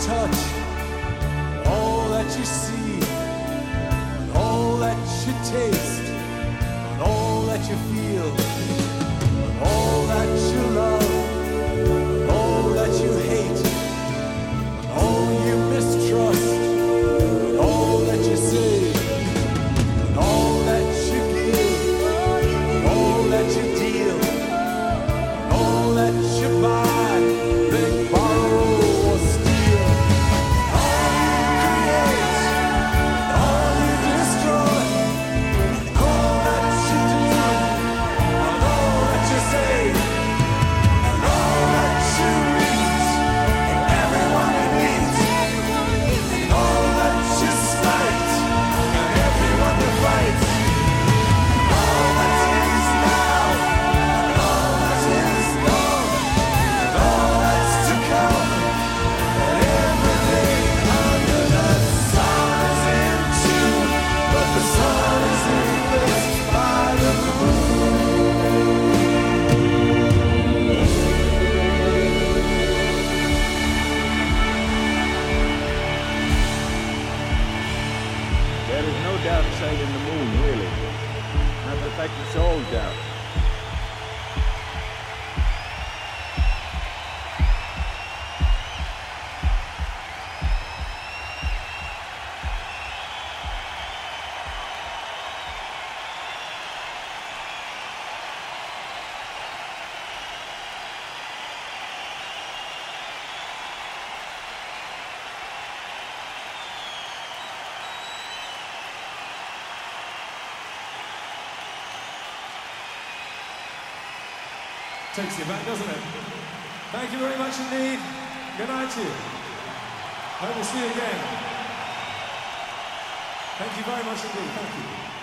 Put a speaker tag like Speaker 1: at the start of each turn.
Speaker 1: touch, all that you see, and all that you taste, and all that you feel, and all that you love, and all that you hate, and all you mistrust, and all that you say, and all that you give, and all that you deal, and all that you buy, beg, borrow, or steal. All you create, all you destroy, all that you do, and all that you say, and all that you eat, and everyone you meet, and all that you spite, and everyone you fight, and all that is now, and all that is gone, and all that's to come, and everything under the sun is in tune, but the sun is eclipsed by the moon.
Speaker 2: There is no downside in the moon, really. Matter of fact, it's all doubt.
Speaker 1: Takes you back, doesn't it? Thank you very much indeed. Good night to you. Hope we'll see you again. Thank you very much indeed. Thank you.